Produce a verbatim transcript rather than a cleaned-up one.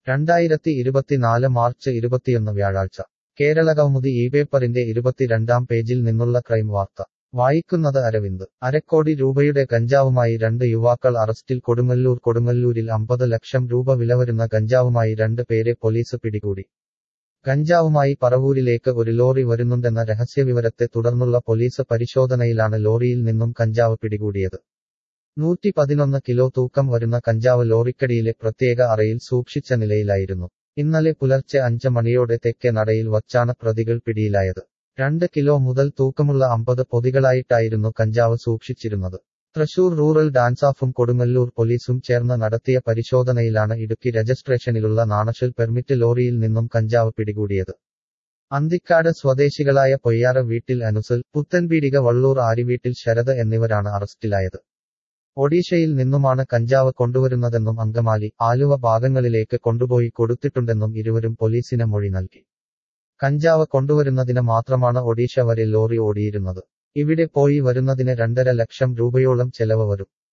രണ്ടായിരത്തി ഇരുപത്തിനാല് മാർച്ച് ഇരുപത്തിയൊന്ന് വ്യാഴാഴ്ച കേരളകൗമുദി ഈ പേപ്പറിന്റെ ഇരുപത്തിരണ്ടാം പേജിൽ നിന്നുള്ള ക്രൈം വാർത്ത വായിക്കുന്നത് അരവിന്ദ്. അരക്കോടി രൂപയുടെ കഞ്ചാവുമായി രണ്ട് യുവാക്കൾ അറസ്റ്റിൽ. കൊടുങ്ങല്ലൂർ കൊടുങ്ങല്ലൂരിൽ അമ്പത് ലക്ഷം രൂപ വിലവരുന്ന കഞ്ചാവുമായി രണ്ട് പേരെ പോലീസ് പിടികൂടി. കഞ്ചാവുമായി പറവൂരിലേക്ക് ഒരു ലോറി വരുന്നുണ്ടെന്ന രഹസ്യവിവരത്തെ തുടർന്നുള്ള പോലീസ് പരിശോധനയിലാണ് ലോറിയിൽ നിന്നും കഞ്ചാവ് പിടികൂടിയത്. നൂറ്റി പതിനൊന്ന് കിലോ തൂക്കം വരുന്ന കഞ്ചാവ് ലോറിക്കടിയിലെ പ്രത്യേക അറയിൽ സൂക്ഷിച്ച നിലയിലായിരുന്നു. ഇന്നലെ പുലർച്ചെ അഞ്ച് മണിയോടെ തെക്കേ നടയിൽ വച്ചാണ് പ്രതികൾ പിടിയിലായത്. രണ്ട് കിലോ മുതൽ തൂക്കമുള്ള അമ്പത് പൊതികളായിട്ടായിരുന്നു കഞ്ചാവ് സൂക്ഷിച്ചിരുന്നത്. തൃശൂർ റൂറൽ ഡാൻസാഫും കൊടുങ്ങല്ലൂർ പോലീസും ചേർന്ന് നടത്തിയ പരിശോധനയിലാണ് ഇടുക്കി രജിസ്ട്രേഷനിലുള്ള നാണഷൽ പെർമിറ്റ് ലോറിയിൽ നിന്നും കഞ്ചാവ് പിടികൂടിയത്. അന്തിക്കാട് സ്വദേശികളായ പൊയ്യാറ വീട്ടിൽ അനുസൽ, പുത്തൻപീടിക വള്ളൂർ ആരിവീട്ടിൽ ശരത് എന്നിവരാണ് അറസ്റ്റിലായത്. ഒഡീഷയിൽ നിന്നുമാണ് കഞ്ചാവ് കൊണ്ടുവരുന്നതെന്നും അങ്കമാലി, ആലുവ ഭാഗങ്ങളിലേക്ക് കൊണ്ടുപോയി കൊടുത്തിട്ടുണ്ടെന്നും ഇരുവരും പോലീസിന് മൊഴി നൽകി. കഞ്ചാവ് കൊണ്ടുവരുന്നതിന് മാത്രമാണ് ഒഡീഷ വരെ ലോറി ഓടിയിരുന്നത്. ഇവിടെ പോയി വരുന്നതിന് രണ്ടര ലക്ഷം രൂപയോളം ചെലവ് വരും.